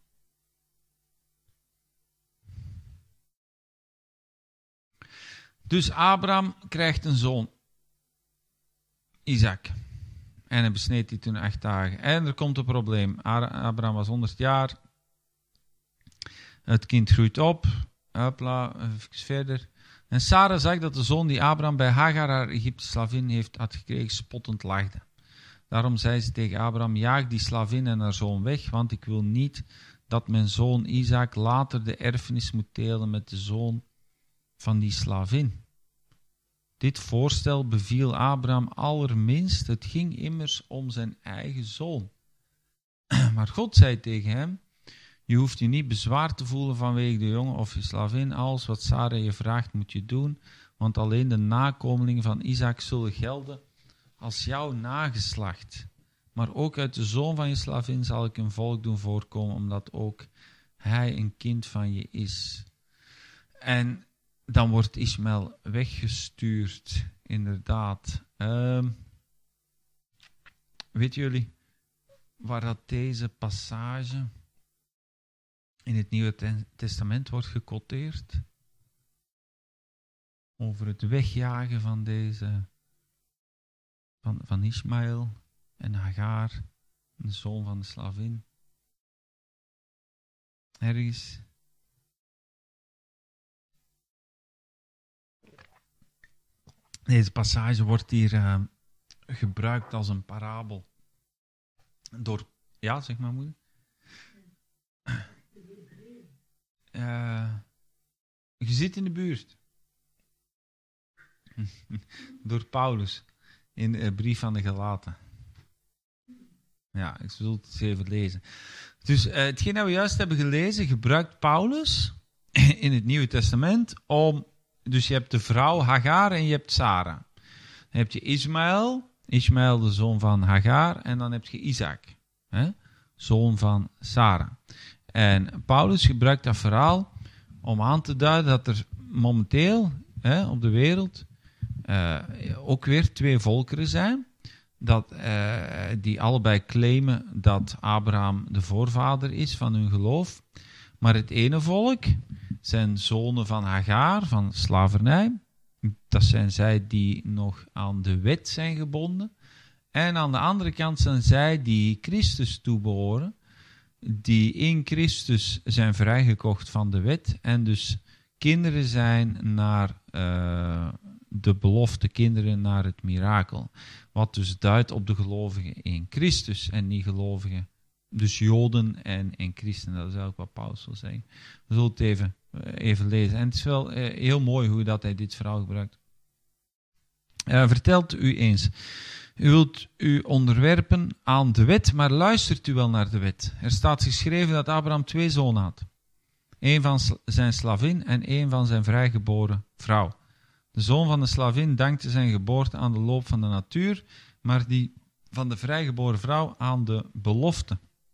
Dus Abraham krijgt een zoon, Isaac. En hij besneed die toen 8 dagen. En er komt een probleem. Abraham was 100 jaar. Het kind groeit op. Hopla, even verder. En Sarah zag dat de zoon die Abraham bij Hagar, haar Egyptische slavin, had gekregen, spottend lachte. Daarom zei ze tegen Abraham, jaag die slavin en haar zoon weg, want ik wil niet dat mijn zoon Isaac later de erfenis moet delen met de zoon van die slavin. Dit voorstel beviel Abraham allerminst, het ging immers om zijn eigen zoon. Maar God zei tegen hem, je hoeft je niet bezwaar te voelen vanwege de jongen of je slavin, alles wat Sarah je vraagt moet je doen, want alleen de nakomelingen van Isaac zullen gelden als jouw nageslacht. Maar ook uit de zoon van je slavin zal ik een volk doen voorkomen, omdat ook hij een kind van je is. En dan wordt Ismaël weggestuurd, inderdaad. Weten jullie waar dat deze passage in het Nieuwe Testament wordt gequoteerd? Over het wegjagen van deze, van Ismaël en Hagar, de zoon van de slavin. Ergens. Deze passage wordt hier gebruikt als een parabel. Door, ja, zeg maar moeder. Je zit in de buurt. Door Paulus in de brief aan de Galaten. Ja, ik zal het eens even lezen. Dus hetgeen dat we juist hebben gelezen, gebruikt Paulus in het Nieuwe Testament om... Dus je hebt de vrouw Hagar en je hebt Sarah. Dan heb je Ismaël de zoon van Hagar, en dan heb je Isaac, zoon van Sarah. En Paulus gebruikt dat verhaal om aan te duiden dat er momenteel op de wereld ook weer twee volkeren zijn, die allebei claimen dat Abraham de voorvader is van hun geloof. Maar het ene volk zijn zonen van Hagar, van slavernij. Dat zijn zij die nog aan de wet zijn gebonden. En aan de andere kant zijn zij die Christus toebehoren, die in Christus zijn vrijgekocht van de wet en dus kinderen zijn naar de belofte, kinderen naar het mirakel. Wat dus duidt op de gelovigen in Christus en niet gelovigen, dus Joden en christenen. Dat is ook wat Paulus wil zeggen. We zullen het even lezen. En het is wel heel mooi hoe dat hij dit verhaal gebruikt. Vertelt u eens. U wilt u onderwerpen aan de wet, maar luistert u wel naar de wet? Er staat geschreven dat Abraham 2 zonen had. 1 van zijn slavin en 1 van zijn vrijgeboren vrouw. De zoon van de slavin dankte zijn geboorte aan de loop van de natuur, maar die van de vrijgeboren vrouw aan de belofte.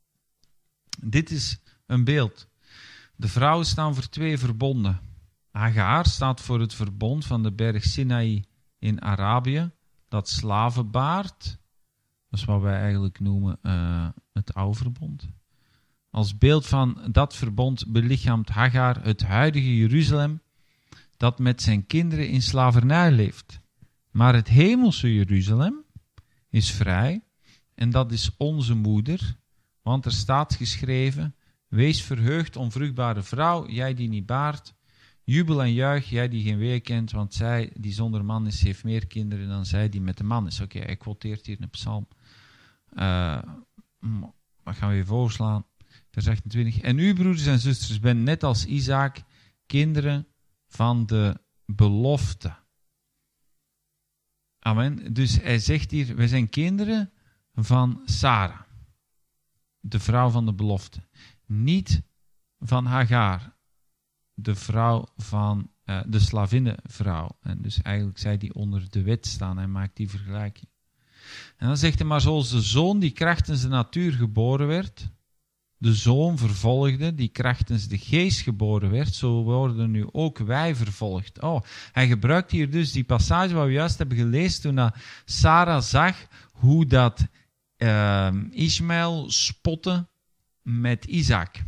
Dit is een beeld. De vrouwen staan voor 2 verbonden. Hagar staat voor het verbond van de berg Sinaï in Arabië, dat slaven baart. Dat is wat wij eigenlijk noemen het oude verbond. Als beeld van dat verbond belichaamt Hagar het huidige Jeruzalem, dat met zijn kinderen in slavernij leeft. Maar het hemelse Jeruzalem is vrij, en dat is onze moeder, want er staat geschreven: wees verheugd, onvruchtbare vrouw, jij die niet baart. Jubel en juich, jij die geen weeën kent, want zij die zonder man is, heeft meer kinderen dan zij die met de man is. Oké, hij quoteert hier een psalm. Wat gaan we even overslaan? Vers 28. En u, broeders en zusters, bent net als Isaac kinderen van de belofte. Amen. Dus hij zegt hier, wij zijn kinderen van Sarah, de vrouw van de belofte. Niet van Hagar, de vrouw van de slavinnenvrouw. En dus eigenlijk zij die onder de wet staan. Hij maakt die vergelijking. En dan zegt hij, maar zoals de zoon die krachtens de natuur geboren werd, de zoon vervolgde, die krachtens de geest geboren werd, zo worden nu ook wij vervolgd. Oh, hij gebruikt hier dus die passage wat we juist hebben gelezen toen Sarah zag hoe dat Ismaël spotte met Isaac.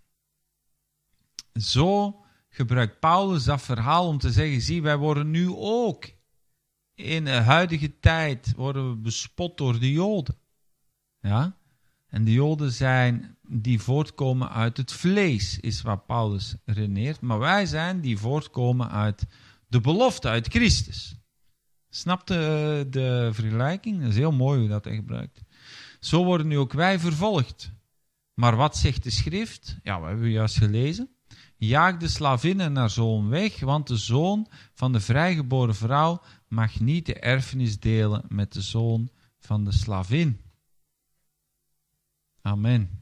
Zo gebruikt Paulus dat verhaal om te zeggen, zie, wij worden nu ook in de huidige tijd worden we bespot door de Joden. Ja? En de Joden zijn die voortkomen uit het vlees, is wat Paulus redeneert. Maar wij zijn die voortkomen uit de belofte, uit Christus. Snap de vergelijking? Dat is heel mooi hoe dat hij gebruikt. Zo worden nu ook wij vervolgd. Maar wat zegt de schrift? Ja, we hebben juist gelezen. Jaag de slavinnen naar zoon weg, want de zoon van de vrijgeboren vrouw mag niet de erfenis delen met de zoon van de slavin. Amen.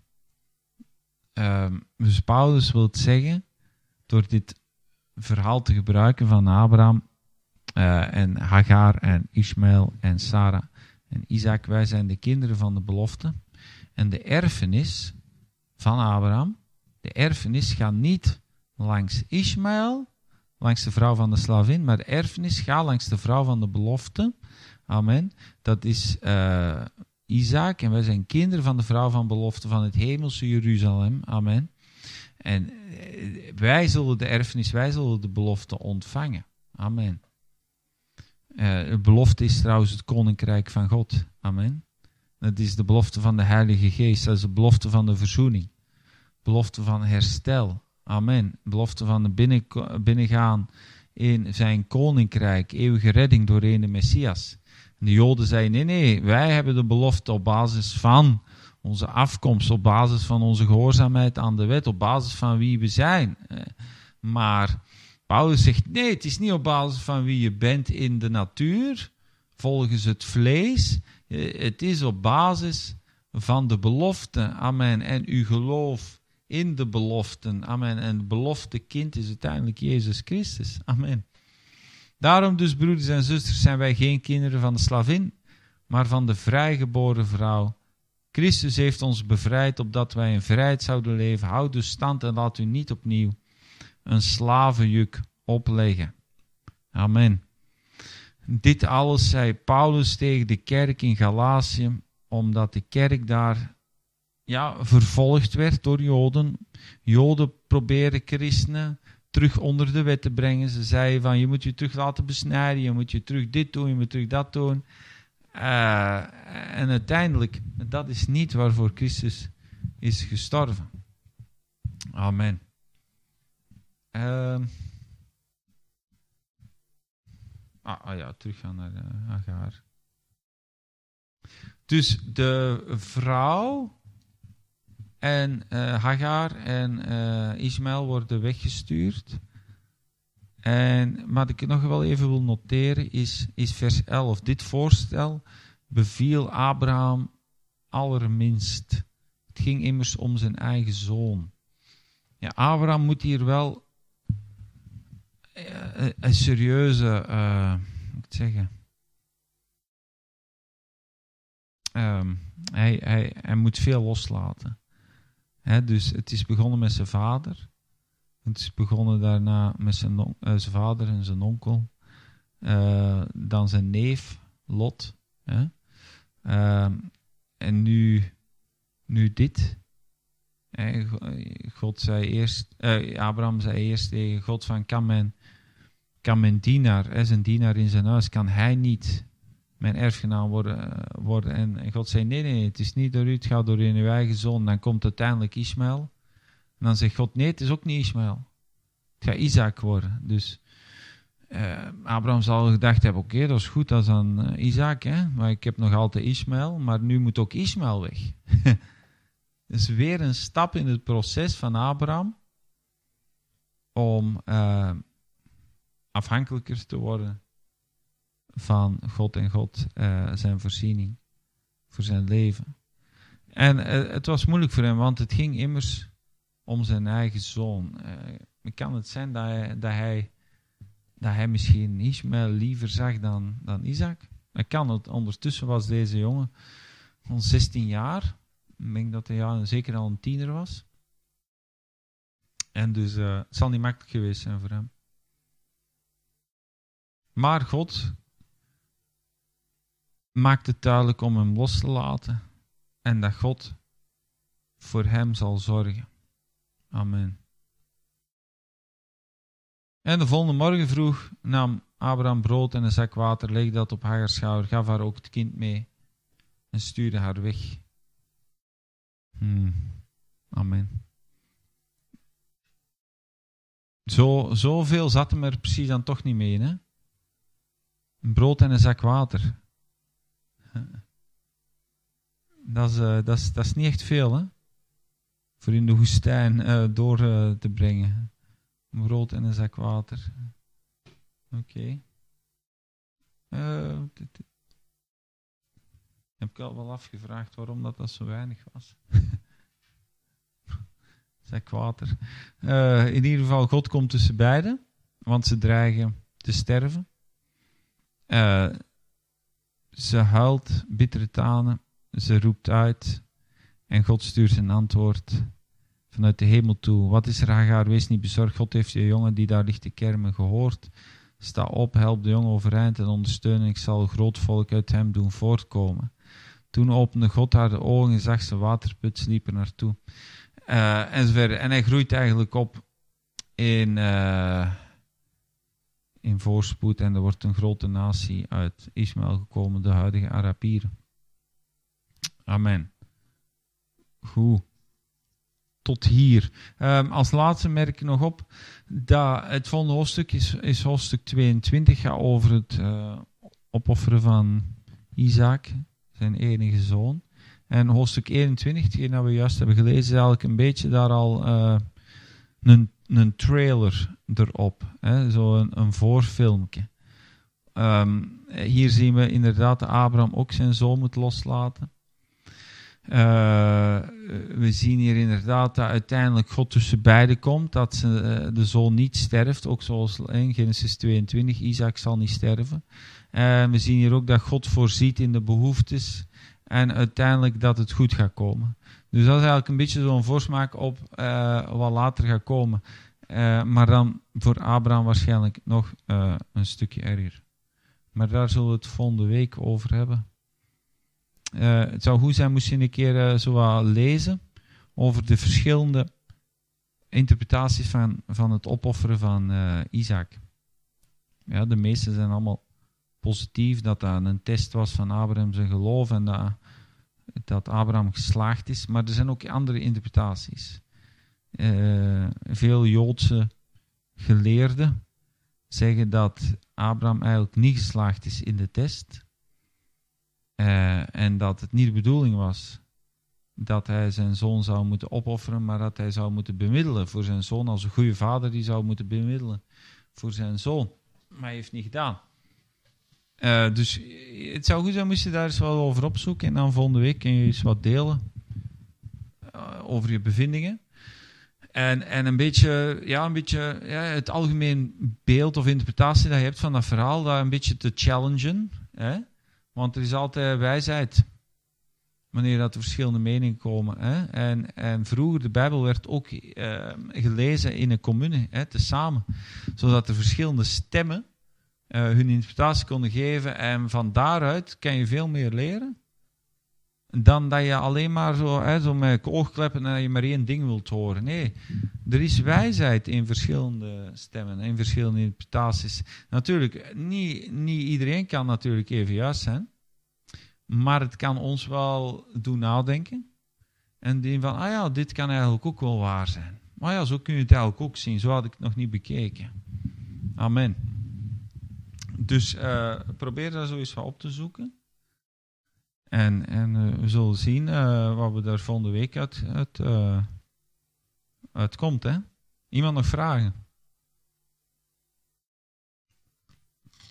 Dus Paulus wil zeggen, door dit verhaal te gebruiken van Abraham en Hagar en Ismaël en Sarah en Isaac, wij zijn de kinderen van de belofte. En de erfenis van Abraham, de erfenis gaat niet langs Ismaël, langs de vrouw van de slavin, maar de erfenis gaat langs de vrouw van de belofte. Amen. Dat is Isaac en wij zijn kinderen van de vrouw van belofte van het hemelse Jeruzalem. Amen. En wij zullen de erfenis, wij zullen de belofte ontvangen. Amen. De belofte is trouwens het koninkrijk van God. Amen. Dat is de belofte van de Heilige Geest. Dat is de belofte van de verzoening. Belofte van herstel. Amen. Belofte van de binnengaan in zijn koninkrijk. Eeuwige redding doorheen de Messias. En de Joden zeiden, nee, wij hebben de belofte op basis van onze afkomst, op basis van onze gehoorzaamheid aan de wet, op basis van wie we zijn. Maar Paulus zegt, nee, het is niet op basis van wie je bent in de natuur, volgens het vlees. Het is op basis van de belofte. Amen. En uw geloof in de beloften. Amen. En het belofte kind is uiteindelijk Jezus Christus. Amen. Daarom dus, broeders en zusters, zijn wij geen kinderen van de slavin, maar van de vrijgeboren vrouw. Christus heeft ons bevrijd, opdat wij in vrijheid zouden leven. Houd dus stand en laat u niet opnieuw een slavenjuk opleggen. Amen. Dit alles zei Paulus tegen de kerk in Galatië, omdat de kerk daar vervolgd werd door Joden. Joden proberen christenen terug onder de wet te brengen. Ze zeiden van, je moet je terug laten besnijden, je moet je terug dit doen, je moet terug dat doen. En uiteindelijk, dat is niet waarvoor Christus is gestorven. Amen. Teruggaan naar Hagar. Dus de vrouw en Hagar en Ismaël worden weggestuurd. En wat ik nog wel even wil noteren is vers 11. Dit voorstel beviel Abraham allerminst. Het ging immers om zijn eigen zoon. Ja, Abraham moet hier wel een serieuze, hij moet veel loslaten. Dus het is begonnen met zijn vader. Het is begonnen daarna met zijn vader en zijn onkel. Dan zijn neef, Lot. En nu dit. Abraham zei eerst tegen God van, kan mijn dienaar, zijn dienaar in zijn huis, kan hij niet mijn erfgenaam worden? En God zei, nee, het is niet door u, het gaat door uw eigen zoon. Dan komt uiteindelijk Ismaël. En dan zegt God, nee, het is ook niet Ismaël. Het gaat Isaac worden. Dus Abraham zal gedacht hebben, oké, dat is goed, dat is dan Isaac, maar ik heb nog altijd Ismaël, maar nu moet ook Ismaël weg. Dat is weer een stap in het proces van Abraham om afhankelijker te worden van God en God zijn voorziening voor zijn leven. En het was moeilijk voor hem, want het ging immers om zijn eigen zoon. Kan het zijn dat hij misschien Ismaël liever zag dan Isaac? Dat kan het. Ondertussen was deze jongen al 16 jaar. Ik denk dat hij zeker al een tiener was. En dus het zal niet makkelijk geweest zijn voor hem. Maar God maakt het duidelijk om hem los te laten. En dat God voor hem zal zorgen. Amen. En de volgende morgen vroeg nam Abraham brood en een zak water, legde dat op haar schouder, gaf haar ook het kind mee en stuurde haar weg. Amen. Zoveel zat hem er precies dan toch niet mee in, hè? Een brood en een zak water. Dat is niet echt veel, hè? Voor in de woestijn door te brengen. Een brood en een zak water. Oké. Heb ik al wel afgevraagd waarom dat zo weinig was. Zak water. In ieder geval, God komt tussen beiden, want ze dreigen te sterven. Ze huilt bittere tranen, ze roept uit en God stuurt zijn antwoord vanuit de hemel toe. Wat is er, Hagar? Wees niet bezorgd. God heeft je jongen die daar ligt te kermen gehoord. Sta op, help de jongen overeind en ondersteun. Ik zal een groot volk uit hem doen voortkomen. Toen opende God haar de ogen en zag ze waterput, liep er naartoe. Enzovoort. En hij groeit eigenlijk op in voorspoed. En er wordt een grote natie uit Ismaël gekomen, de huidige Arabieren. Amen. Goed. Tot hier. Als laatste merk ik nog op dat het volgende hoofdstuk is hoofdstuk 22, gaat over het opofferen van Isaac, zijn enige zoon. En hoofdstuk 21, hetgeen dat we juist hebben gelezen, is eigenlijk een beetje daar al een trailer erop. Zo een voorfilmpje. Hier zien we inderdaad dat Abraham ook zijn zoon moet loslaten. We zien hier inderdaad dat uiteindelijk God tussen beiden komt, dat de zoon niet sterft, ook zoals in Genesis 22, Isaac zal niet sterven. We zien hier ook dat God voorziet in de behoeftes en uiteindelijk dat het goed gaat komen. Dus dat is eigenlijk een beetje zo'n voorsmaak op wat later gaat komen. Maar dan voor Abraham waarschijnlijk nog een stukje erger. Maar daar zullen we het volgende week over hebben. Het zou goed zijn moest je een keer zo wat lezen over de verschillende interpretaties van het opofferen van Isaac. Ja, de meeste zijn allemaal positief, dat een test was van Abraham zijn geloof en dat Abraham geslaagd is. Maar er zijn ook andere interpretaties. Veel Joodse geleerden zeggen dat Abraham eigenlijk niet geslaagd is in de test. En dat het niet de bedoeling was dat hij zijn zoon zou moeten opofferen, maar dat hij zou moeten bemiddelen voor zijn zoon. Als een goede vader die zou moeten bemiddelen voor zijn zoon. Maar hij heeft niet gedaan. Dus het zou goed zijn moest je daar eens wat over opzoeken. En dan volgende week kun je eens wat delen over je bevindingen. En een beetje het algemeen beeld of interpretatie dat je hebt van dat verhaal, dat een beetje te challengen. Hè? Want er is altijd wijsheid wanneer dat er verschillende meningen komen. Hè? En vroeger, de Bijbel werd ook gelezen in een commune, tezamen. Zodat er verschillende stemmen hun interpretatie konden geven. En van daaruit kan je veel meer leren dan dat je alleen maar zo met oogkleppen en dat je maar één ding wilt horen. Nee, er is wijsheid in verschillende stemmen, in verschillende interpretaties. Natuurlijk, niet iedereen kan natuurlijk even juist zijn, maar het kan ons wel doen nadenken. En die van, dit kan eigenlijk ook wel waar zijn. Maar ja, zo kun je het eigenlijk ook zien. Zo had ik het nog niet bekeken. Amen. Dus probeer daar zo eens wat op te zoeken. En we zullen zien wat we daar volgende week uit komt. Hè? Iemand nog vragen?